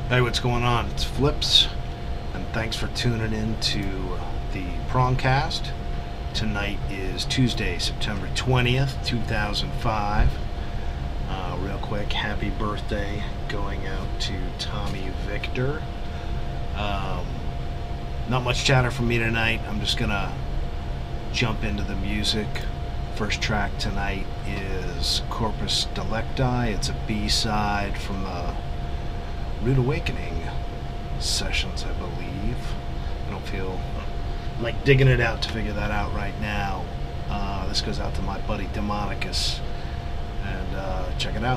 Hey, what's going on? It's Flips, and thanks for tuning in to the Prongcast. Tonight is Tuesday, September 20th, 2005. Real quick, happy birthday going out to Tommy Victor. Not much chatter from me tonight. I'm just gonna jump into the music. First track tonight is Corpus Delicti. It's a B-side from the Rude Awakening sessions, I believe. I don't feel like digging it out to figure that out right now. This goes out to my buddy Demonicus, and check it out.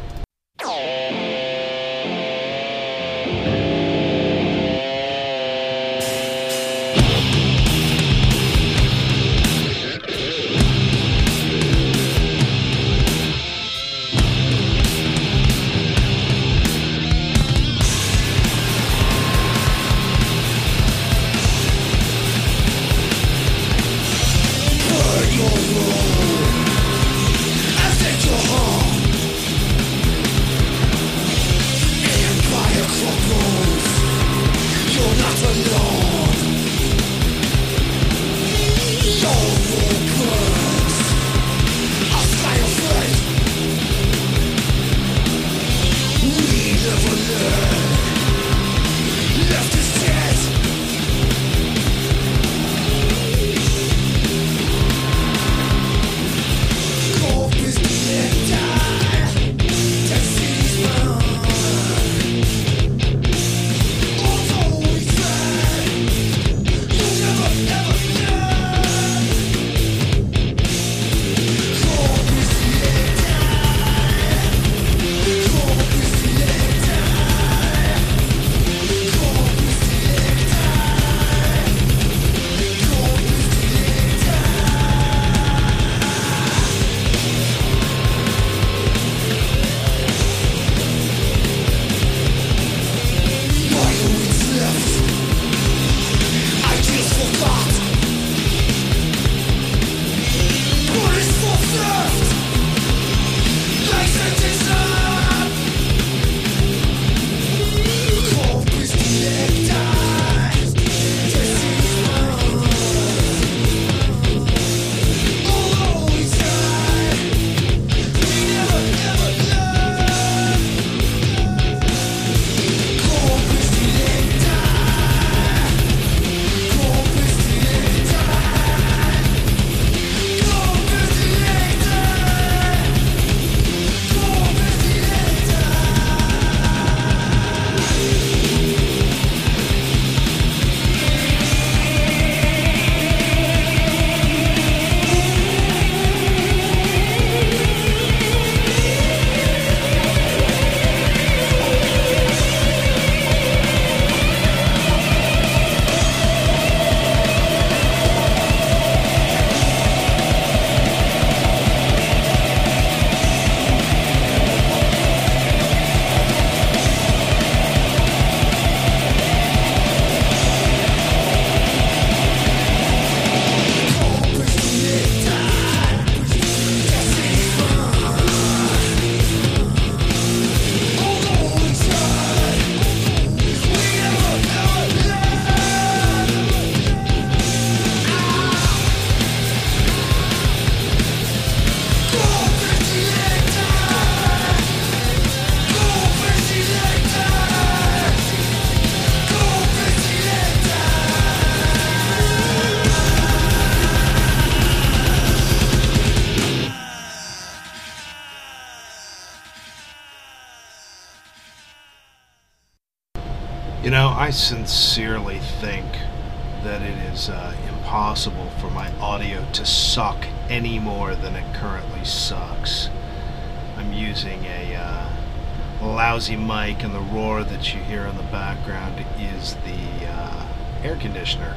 You know, I sincerely think that it is impossible for my audio to suck any more than it currently sucks. I'm using a lousy mic, and the roar that you hear in the background is the air conditioner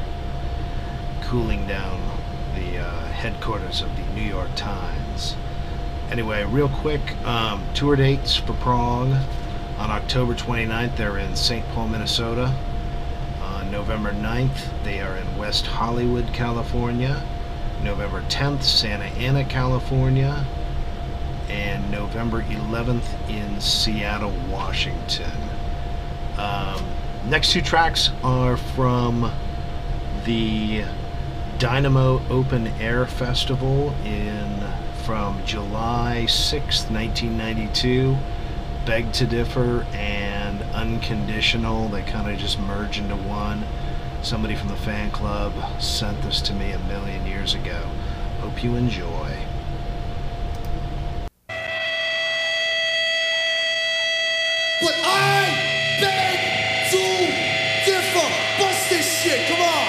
cooling down the headquarters of the New York Times. Anyway, real quick, tour dates for Prong. On October 29th, they're in St. Paul, Minnesota. On November 9th, they are in West Hollywood, California. November 10th, Santa Ana, California. And November 11th in Seattle, Washington. Next two tracks are from the Dynamo Open Air Festival from July 6th, 1992. Beg to Differ and Unconditional. They kind of just merge into one. Somebody from the fan club sent this to me a million years ago. Hope you enjoy. But I beg to differ. Bust this shit, come on.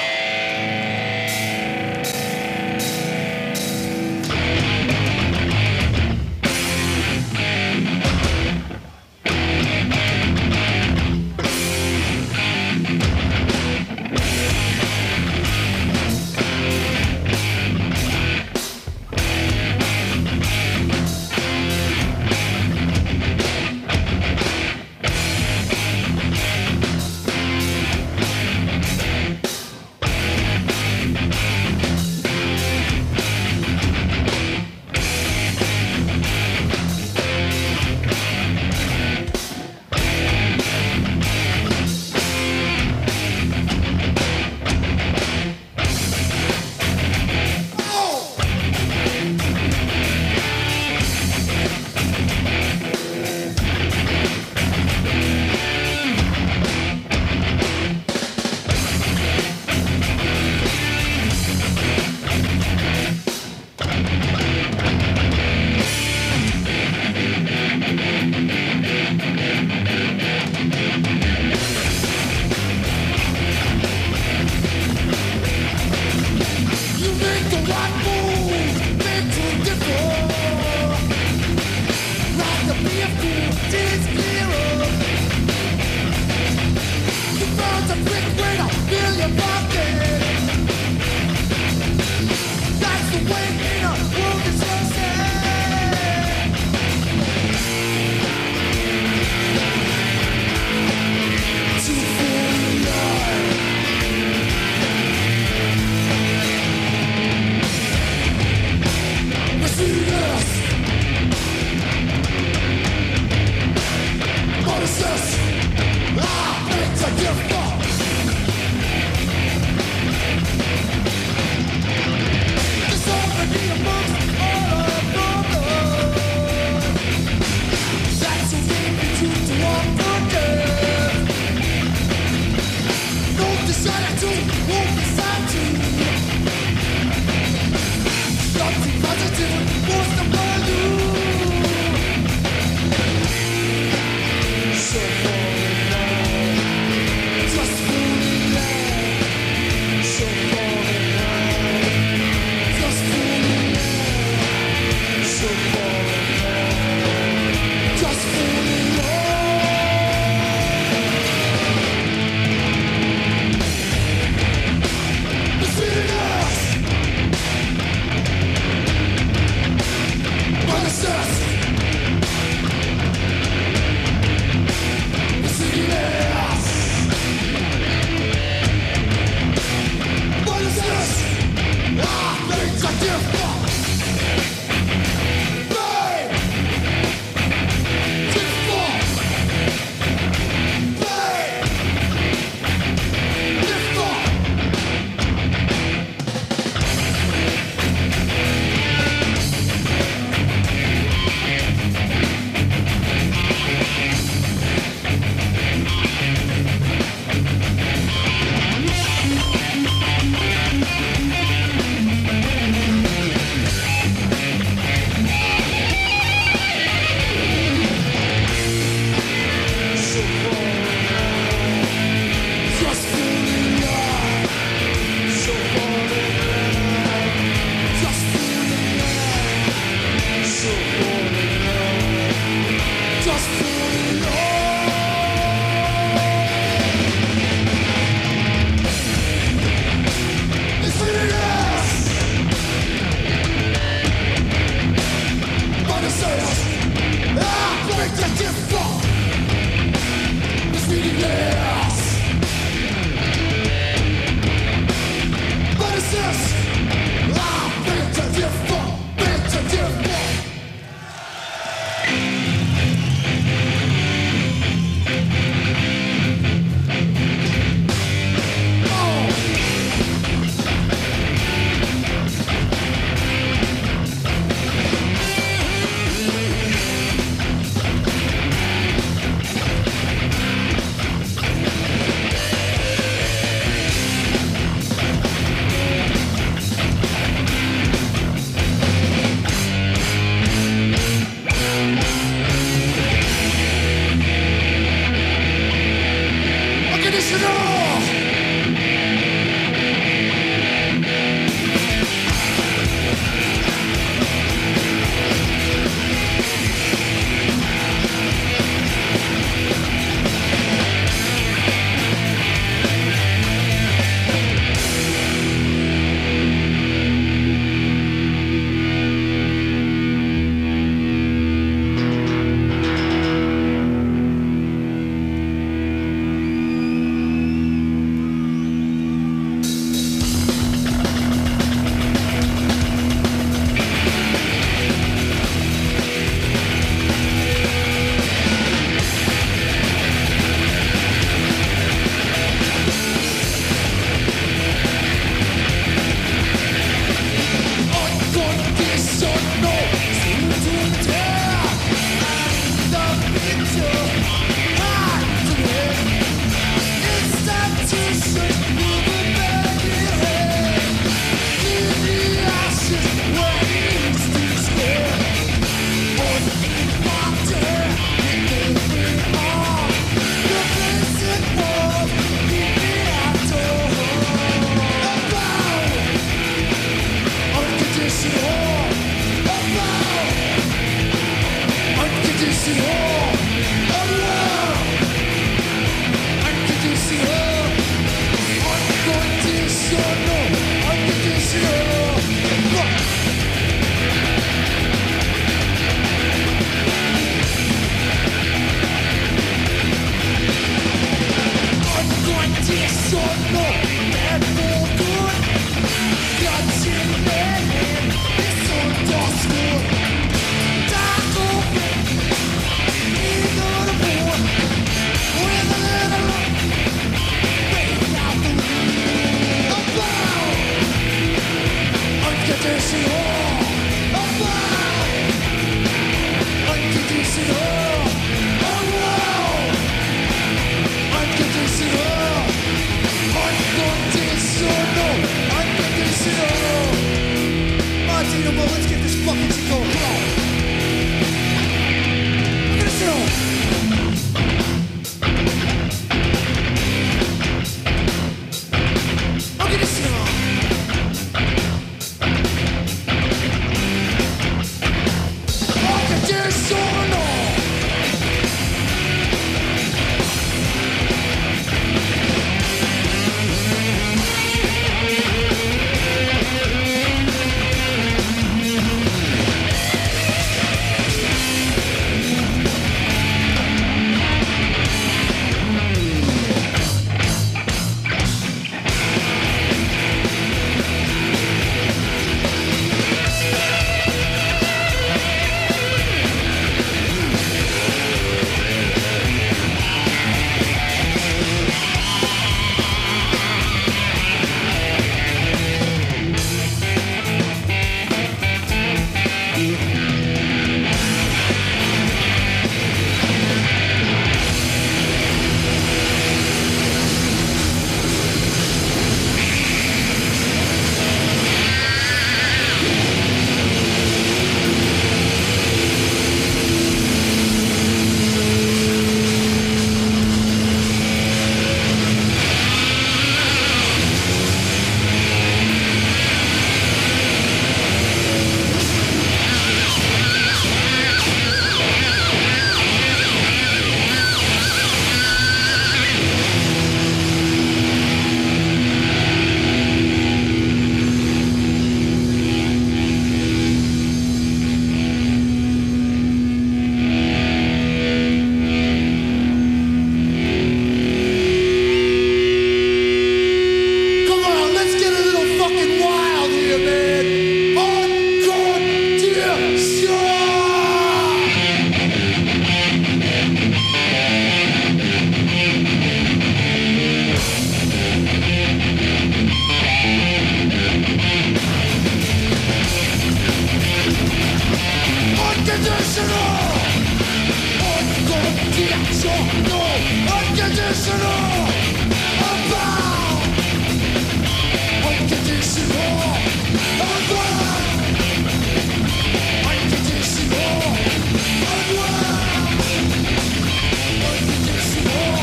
Conditional, unconditional, unbound. Unconditional, unbound. Unconditional, unwound. Unconditional,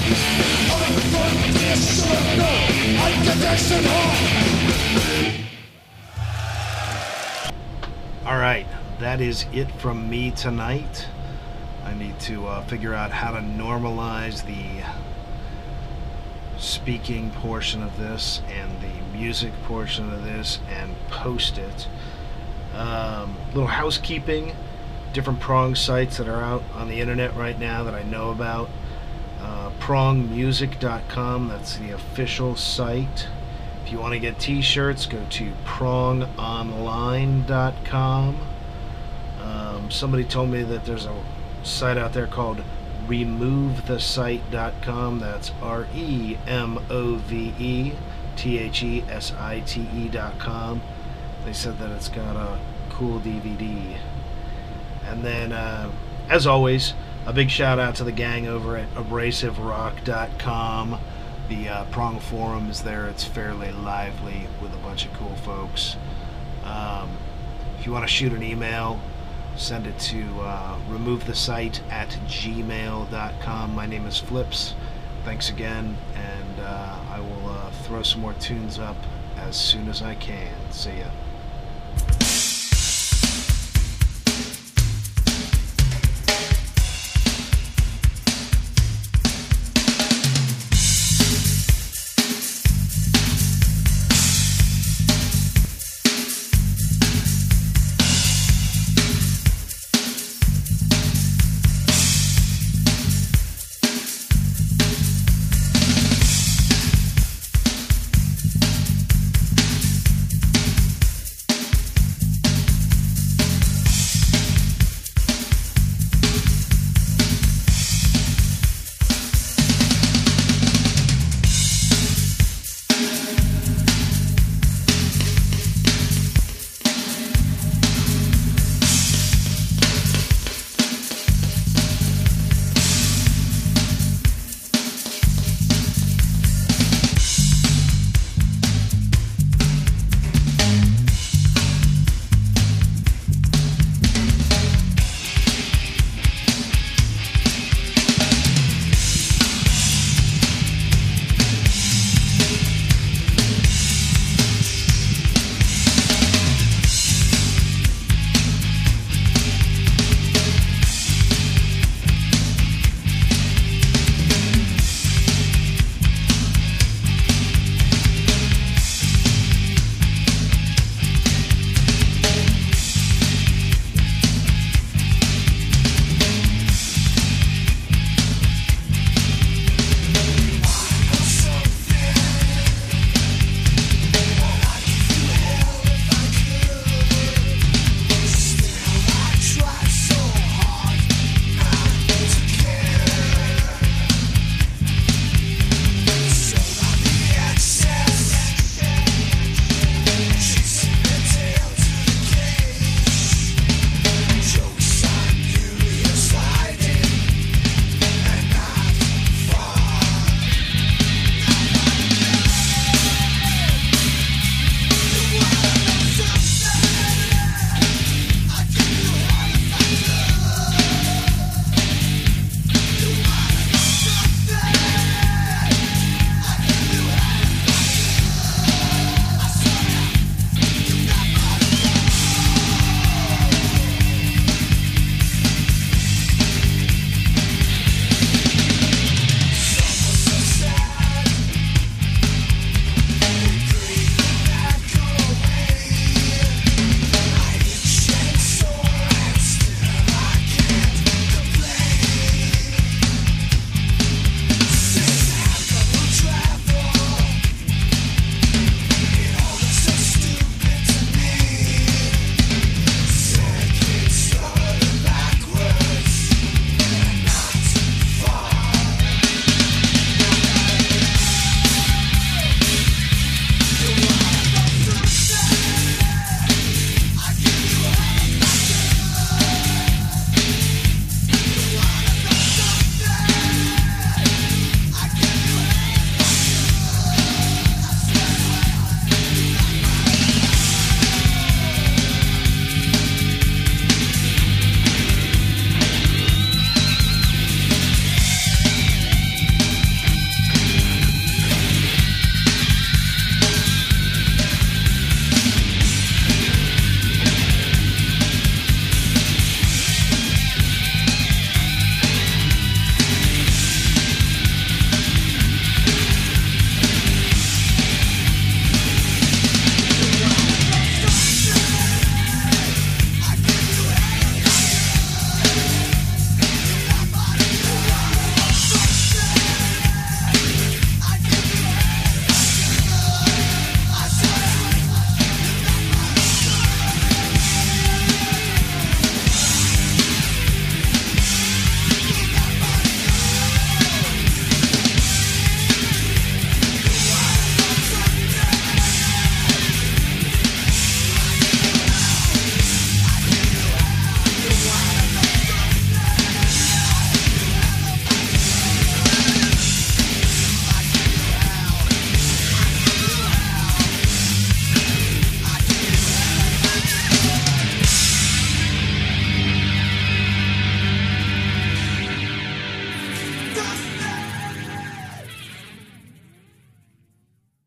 unconditional. All right, that is it from me tonight. I need to figure out how to normalize the speaking portion of this and the music portion of this and post it. Little housekeeping, different prong sites that are out on the internet right now that I know about. Prongmusic.com, that's the official site. If you want to get t-shirts, go to prongonline.com. Somebody told me that there's a site out there called removethesite.com. That's removethesite.com. They said that it's got a cool DVD. And then, as always, a big shout out to the gang over at abrasiverock.com. The Prong forum is there. It's fairly lively with a bunch of cool folks. If you want to shoot an email, send it to removethesite@gmail.com. My name is Flips. Thanks again, and I will throw some more tunes up as soon as I can. See ya.